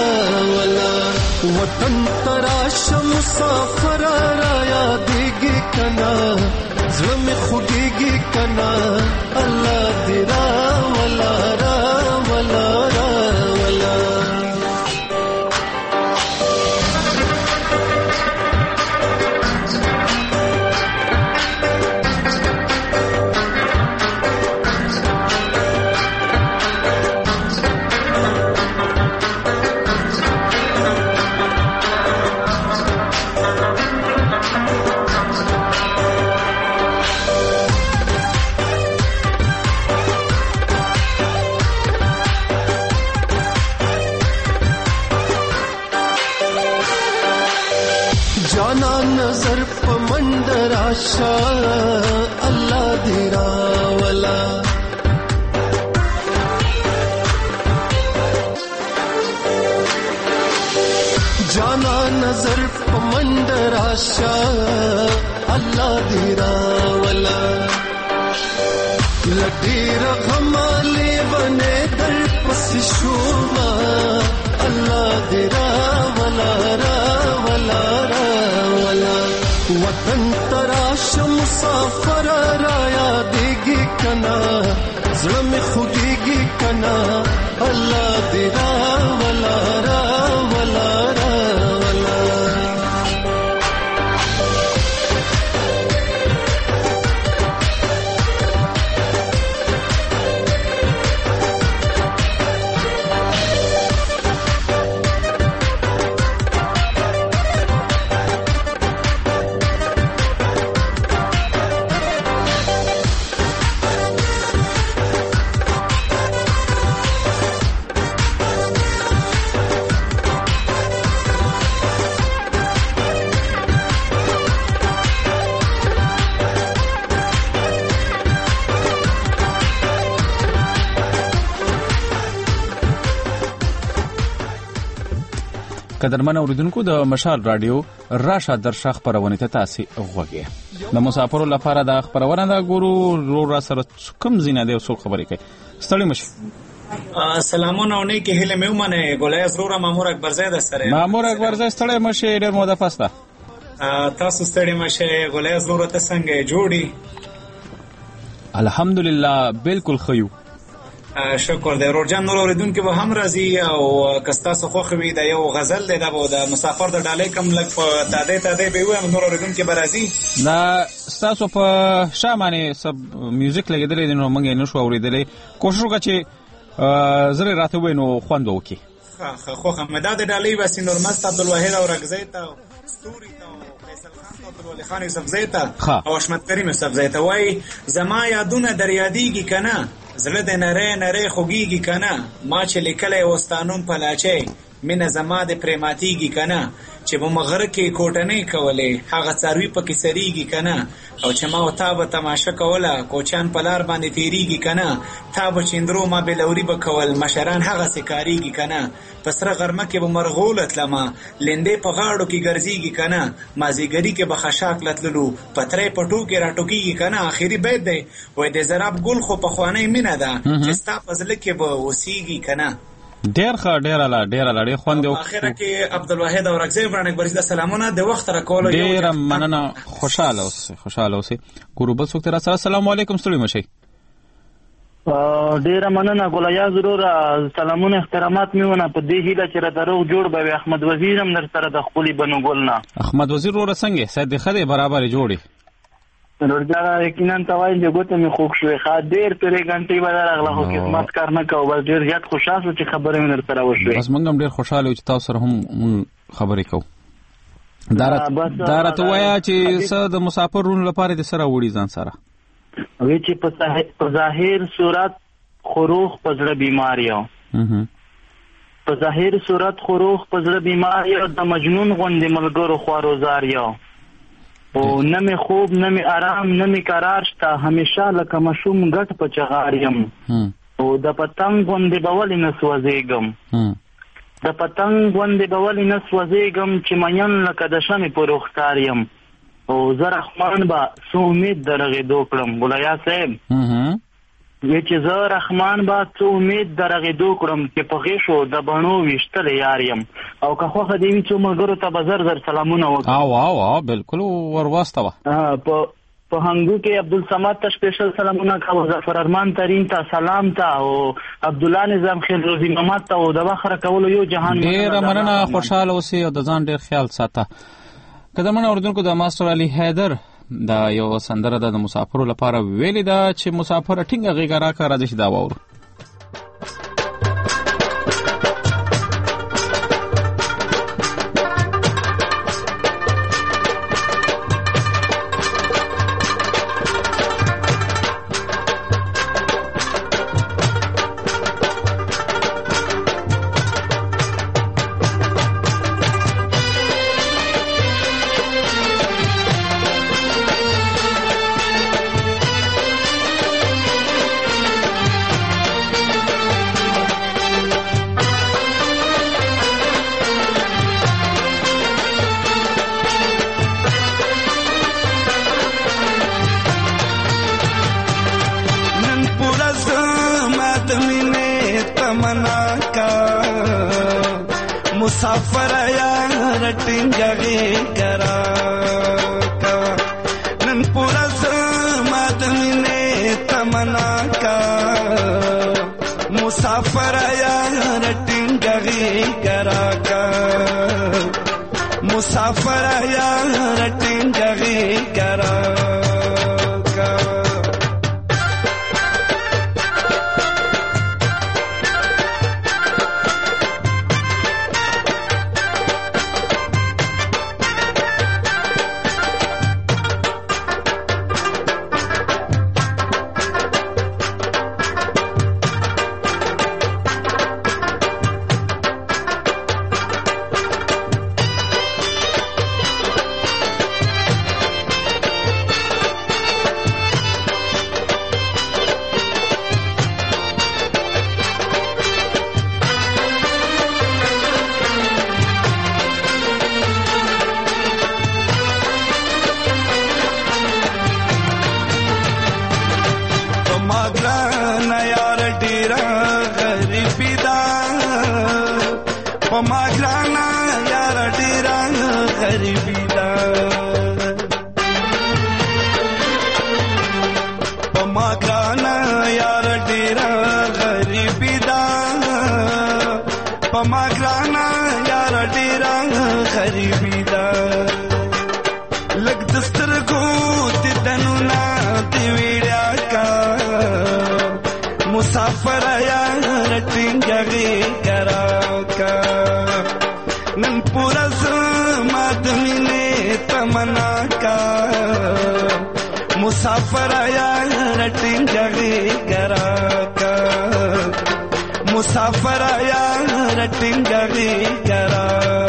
وطن تراش مسافر را یادېږي کنه زړه مې خوږېږي کنه الله دې راولا راولا راولا جانا نظر پمند راشا الله دی راولا جانا نظر پمند راشا الله دی راولا لډیر غماله بنه در پس شوما الله دی راولا راولا راولا وطن تراش مسافر رایا دیږي کنا زړه مې خوږيږي کنا الله دی راولا راولا راولا قدرمن اوریدونکو د مشال رادیو راشه درشه خبرونه ته تاسو غوږی د مسافرو لپاره د خبرونه دا ګورو رو را سره کوم زینه دی څو خبرې کوي ستړي مشه سلامونه او نیکی هله مې ومنه ګولای ضرور مامور اکبر زید سره مامور اکبر زید ستړي مشه ډېر مو د پاسته تاسو ستړي مشه ګولای ضرور ته څنګه جوړي الحمدلله بالکل خيو شکر دی روجان نور اوریدونکو به هم راځي او کستاسو خو خوي د یو غزل دی د مسافر د ډالۍ کم لګ په تاده تاده به وي نور اوریدونکو به راځي دا تاسو په شامانه سب میوزیک لګیدلې نو موږ نه شو اوریدلې کوشش وکړو چې زری راته وینو خوند وکي ها خو هم د ډالۍ واسي نورمست عبدالواحد او رغزی ته ستوري ته فیصل خان او عبدالولی خان سبزی ته او احمد کریم سبزی ته وای زما یادونه دریادیږي کنه زړه د نری نری خوږیږي کنه ما چې لیکلی وستانون په لاچې مینه زما د پریماتیږي کنه چې په مغره کې کوټنۍ کولې هغه څاروي پکې سریږي کنه او چې ما او تا به تماشه کوله کوچیان په لار باندې تیریږي کنه تا به چندرو ما بلوري به کول مشران هغسې کاریږي کنه په سره غرمه کې به مرغوله تلمه لندې په غاړو کې ګرځېږي کنه مازدیګري کې به خشاک لتللو پتری په ټو کې راټوکېږي کنه آخري بیت دی وایي د زراب ګل خو پخوانی مینه ده چې ستا په زړه کې به اوسېږي کنه ډیر ښه ډیر اعلی ډیر اعلی ډیر خوند یو اخره کې عبدالواحد او رغزی برانک برسید سلامونه د وخت را کول ډیر مننه خوشاله اوسئ خوشاله اوسئ ګورو بل څوک تر سره السلام علیکم ستړي مشئ ډیر مننه ګولیا ضرور سلامونه احترامات میونه په دې هیله چې را درو جوړ به احمد وزیر هم در سره د خپل بنو ګلنا احمد وزیر ور څنګه سید خدای برابر جوړي ورځا یقینا توای چې ګوته می خوښ شوې خا ډیر پرې غنټي بدل اغلا خو خدمت کار نه کوو بس ډیر زیات خوشاله چې خبرې مې درته راوښوي بس موږ هم ډیر خوشاله یو چې تاسو سره هم خبرې کوو دا راته وایا چې څه د مسافرونو لپاره د سره وړي ځان سره وی چې په ظاهر صورت خروخ په زړه بیماری او په ظاهر صورت خروخ په زړه بیماری او د مجنون غوندې ملګرو خواروزار یو او نه می خوب نه می آرام نه می قرار شته همیشه لکه مشوم غټ په چغاریم او د پتنګ غوندې بولې نه سوځېږم د پتنګ غوندې بولې نه سوځېږم چې مین لکه د شمې په رخسار یم او زه رحمان به څه امید د رغېدو کړم ګولیا صاحب وی چې زه رحمان به څه امید د رغېدو کړم چې په غیشو د بڼو ویشتلی یار یم او که خوښه دې وي څو ملګرو ته به زر زر سلامونه وکړم او او او بالکل ور واستوه په په هنګو کې عبدالصمد ته سپیشل سلامونه کوه ظفر ارمان ترین ته سلام ته او عبدالله نظام خیل روزي محمد ته او د بخره کولو یو جهان ډېره مننه خوشحاله اوسئ او د ځان ډېر خیال ساته قدرمن اوریدونکو د ماسټر علي حیدر دا یو سندره ده د مسافرو لپاره ویلې ده چې مسافر ټینګه غېږه راکړه راځي چې دا واورو یار ټینګه کرا کا نن پورا زما د مینې تمنا کا مسافر یار ټینګه کرا کا مسافر یار ټینګه کرا کا مسافر یار ټینګه کرا کا نن پورا زما د مینې تمنا کا مسافر یار ټینګه کرا کا مسافر یار ټینګه کرا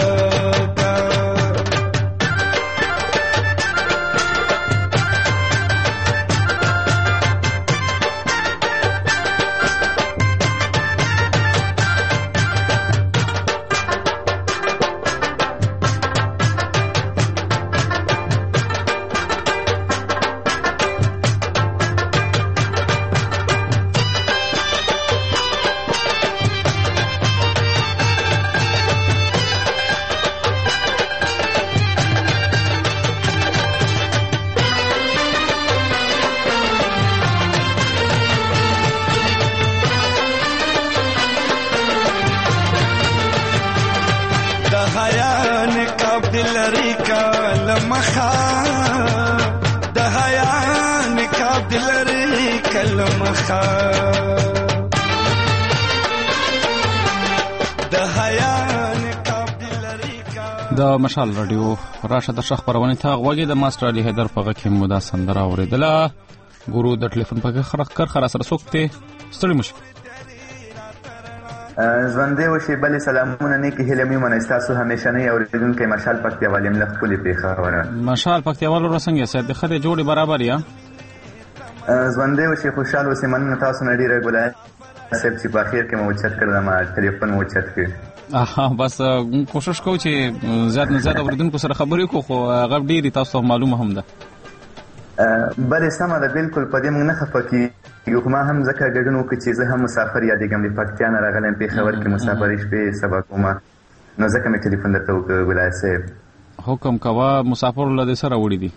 د مشال رادیو راشه د شخ پرونی ته غوږی د ماستر علي حیدر په غږ کې مودا سندره اوریدله ګورو د ټلیفون په خرخ کر خر سره سوکته ستړي مشه ژوندې وشي بل سلامونه نیکی هیله مې منه تاسو همیشه نه اوریدونکو مشال پکتیوالیم لخت کلی پیخه وره مشال پکتیوالو رسنګ سید خدای جوړي برابر یا ژوندې وشي خوشاله وسې مننه تاسو نه ډیره ګولای سب چې په اخر کې مو چت کړل ما ټلیفون مو چت کړ اها بس کوشش کوم چې زیات نه زیات اوریدونکو سره خبرې کو خو غب ډیری تاسو معلومه هم ده بله سمه ده بالکل په دې موږ نه خفه کیږو خو ما هم ځکه ګډون وکړو چې زه هم مسافر یادېږم د پکتیا نه راغلی پېښور کې مسافري شپې سبا کومه نو ځکه مې ټلیفون درته وکړ ګلای صاحب حکم کوه مسافر له دې سره وړي دي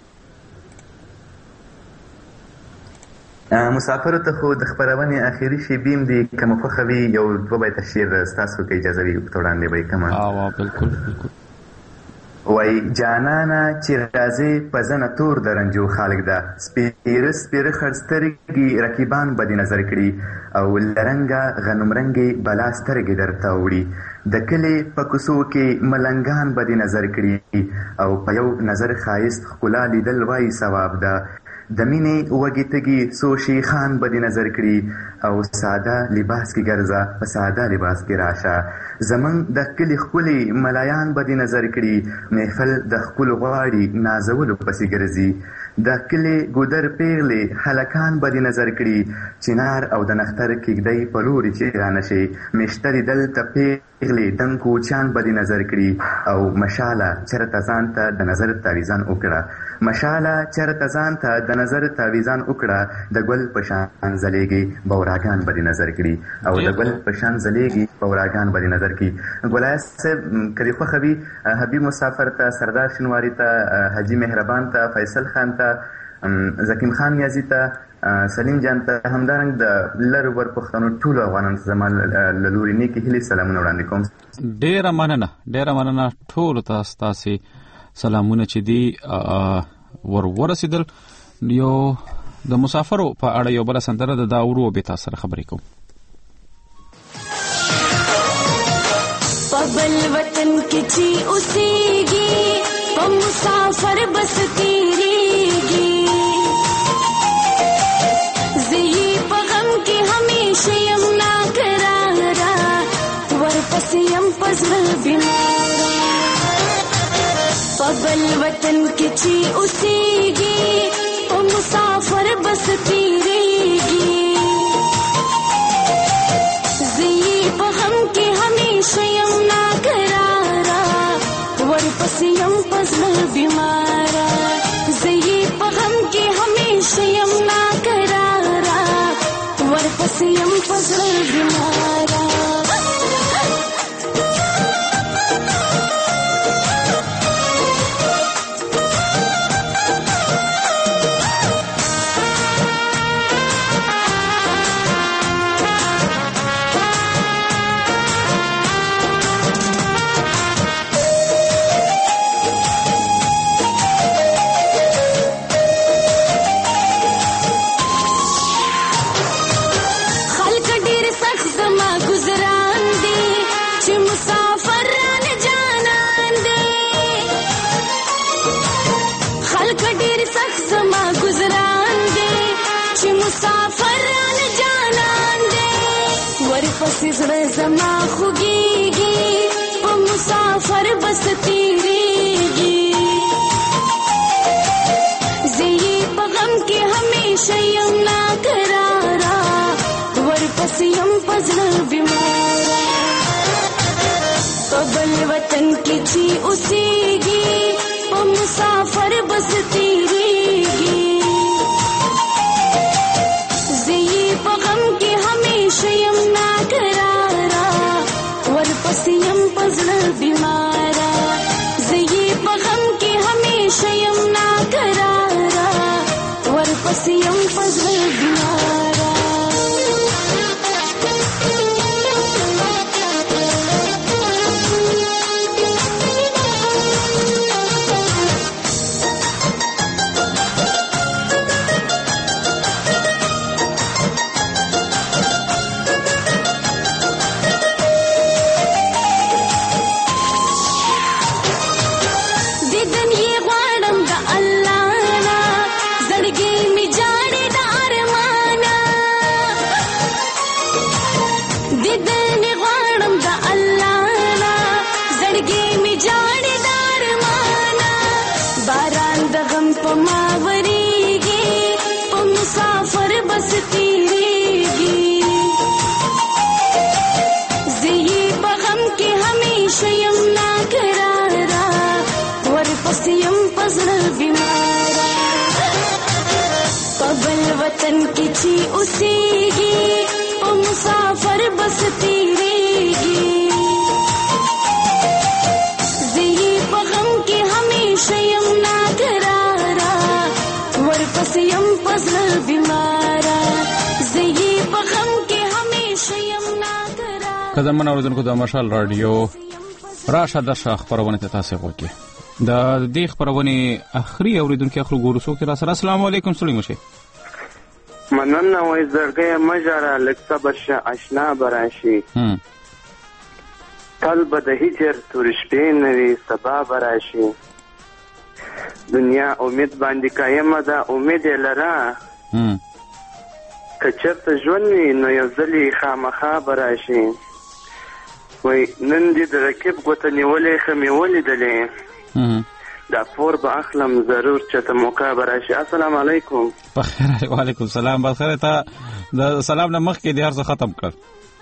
مسافرو ته خو د خپرونې اخري شیبې هم دي که مو خوښه وي یو دوه بیته شعر ستاسو که اجازه وي ورته وړاندې به یې کړم بالکل بالکل وای جانانه چې راځې په زنه تور د رنجو خالق ده سپیره سپیره خړسترګي رقیبان به دې نظر کړي او لرنګه غنمرنګې بلا سترګې درته وړي د کلي په کوڅو کې ملنګان به دې نظر کړي او په یو نظر ښایست ښکلا لیدل وایي ثواب ده د مینې وږې تږي څو شیخان به دې نظر کړي او ساده لباس کې ګرځه په ساده لباس کې راشه زمونږ د کلي ښکلي ملایان به دې نظر کړي محفل د ښکلو غواړي نازولو پسې ګرځي د کلي ګودر پیغلې هلکان به دې نظر کړي چنار او د نختر کیږدۍ په لوري چې رانشي مشتري دلته پیغلې دنګ کوچیان به دې نظر کړي او مشاله چېرته ځان ته د نظر تعویزان وکړه مشاله چېرته ځان ته د نظر تعویزان وکړه د ګل په شان ځلیږي بوراګان به دې نظر کړي او د ګل په شان ځلیږي بوراګان به دې نظر کړي. ګلایي صاحب که دې خوښه وي حبیب مسافر ته، سردار شینواري ته، حاجي مهربان ته، فیصل خان ته، زکیم خان نیازي ته، سلیم جان ته، همدارنګ د لرو بر پښتنو ټولو افغانانو ته زما له لورې نیکې هیلې سلامونه وړاندې کوم. ډېره مننه ډېره مننه ټولو ته ستاسې سلامونه چې دي ور ورسېدل. یو د مسافرو په اړه یو بله سندره د دا ورو بې تاسو سره خبرې کوم. په بل وطن کې چې اوسېږي په مسافر بس تېرېږي شیم ناکرارا ورپسې یم په زړه بیماره په بل وطن کې چې اوسېږي په مسافر بس تېرېږي زه یې په غم کې همیشه یم ناکرارا ورپسې یم په زړه بیماره زه یې په غم کې همیشه یم ناکرارا ورپسې یم په زړه بیماره. ورپسې زړه زما خوږېږي په مسافر بس تېرېږي زه یې په غم کې همیشه یم ناکراره ورپسې یم په زړه بیماره په بل وطن کې چې اوسېږي په مسافر بس تېرېږي زه یې په غم کې همیشه یم ناکراره ورپسې یم په زړه بیماره زه یې په غم کې همیشه یم ناکراره ورپسې یم په زړه بیماره. وطن کې چې اوسېږي په مسافر بس تېرېږي زه یې په غم کې همیشه یم ناکراره ورپسې یم په زړه بیماره زه یې په غم کې همیشه یم ناکراره. قدرمن اورېدونکو د مشال راډیو راشه درشه خپرونه ته تاسو غوږی د دې خپرونې اخري اوریدونکو اخرو ګورو څوک را سره. السلام علیکم سړی مشه مننه وای زړګي مجاره لک صبر شه آشنا براشي تل به د هجر تور شپې نوي سبا براشي دنیا امید باندې قائم ده امید لره کچرته ژوند وي نو یو ځلې خامخا براشي وای نن دې د رکب ګوته نیولې خمې ولیدلې دا فور به اخلم ضرور چته موقع براشي. السلام علیکم. بخیر وعلیکم السلام. بخیر ته د سلام نه مخکې د هر څه ختم کړ.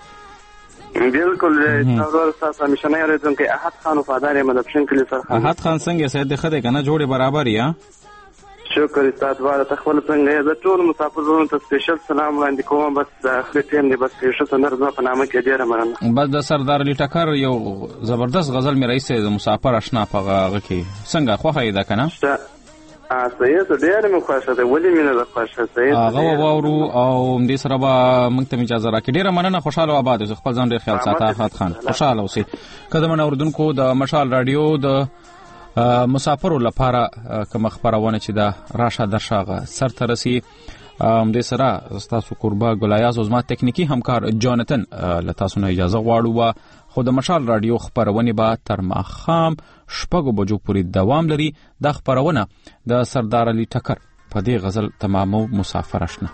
بالکل ضرور تاسو همیشه نه یریدونکو احد خان وفادار مدبشن کلی سره. احد خان څنګه سید خده کنه جوړه برابر یا شکر ستا دواړه ته خپله څنګه یې؟ زه ټول مسافرونو ته سپیشل سلام وړاندې کوم. بس د اخري ټیم دی، بس ښه سندره زما په نامه کې ډېره مننه. بس د سردار علي ټکر یو زبردست غزل مې رئیس د مسافر اشنا په هغه کې څنګه خوښه یې ده که نه؟ صحیح ده، ډېره مې خوښه ده. ولې مې نه ده خوښه؟ صحیح هغه واورو او همدې سره به موږ ته اجازه راکړي. ډېره مننه، خوشحاله او آباد اوسئ، خپل ځان ډېر خیال ساته. احمد خان خوشحاله اوسئ. قدرمن اورېدونکو، د مشال راډیو د مسافرو لپاره کومه خپرونه چې دا راشه درشه سرته رسي، همدې سره ستاسو قربا ګلایاز او زما تکنیکی همکار جانتن له تاسو نه اجازه غواړو. خو د مشال راډیو خپرونې به تر ماښام شپږو بجو پورې دوام لري. دا خپرونه د سردار علي ټکر په دې غزل تمامو مسافر اشنا.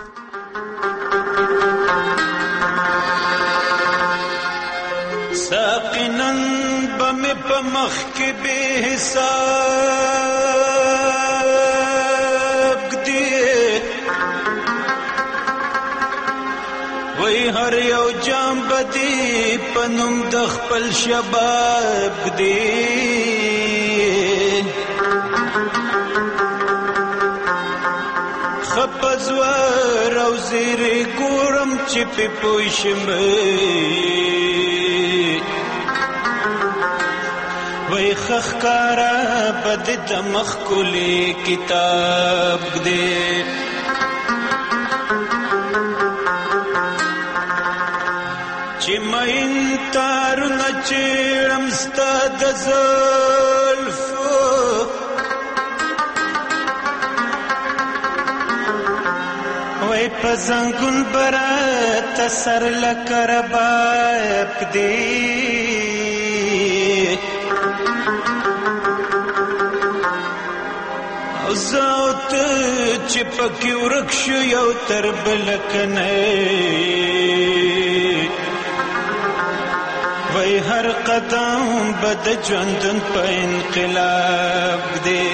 ساقنن بم په مخ کې به حساب دی، وای هر یو جام بدی پنوم د خپل شباب دی. خپزور او زیری ګورم چې په پوښم، وای خخکارا بد د مخ کلی کتاب دی. چې مین تار نچړم ستا د زلفو، وای په زنګون برات سر لکرباب دی. او زوت چې پکې ورک شو یو تر بلکنه، وای هر قدم بد ژوندون په انقلاب دی.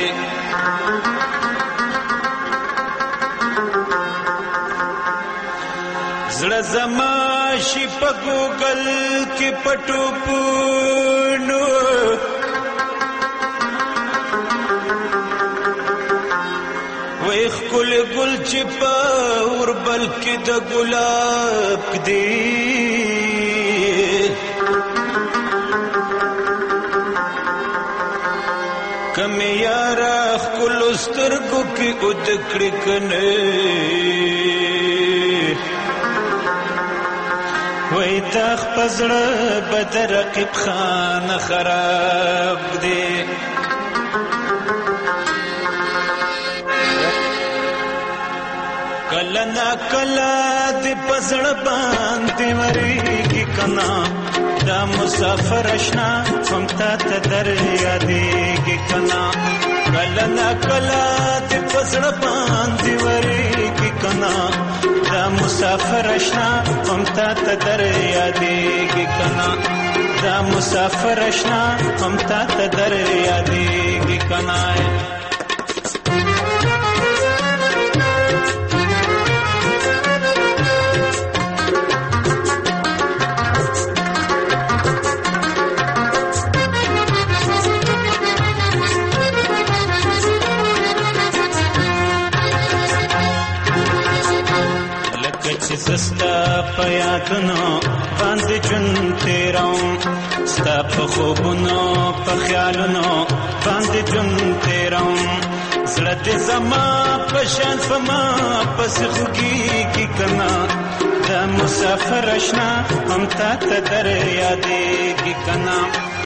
زړه زما شي په ګوګل کې پټو پونو، وای خپل ګل چې په اوربل کې د ګلاب دی. کم یارا خپل سترګو کې اود کړی کنه، وای تا خپزړه بد رقیب خان خراب دی. کله نا کله د پزړه باندې وریږي کنا، دا مسافر اشنا هم تا ته در یادېږي کنا. کله نا کله د پزړه باندې وریږي کنا، دا مسافر اشنا هم تا ته در یادېږي کنا. دا مسافر اشنا هم تا ته در یادېږي کنا. سستا په یادونو باندې جون تیروم، ستا په خوبونو په خیالونو باندې جون تیروم. زړه دې زما په شان فما پسې خوږېږي کنا، دا مسافر اشنا هم تا ته در یادېږي کنا.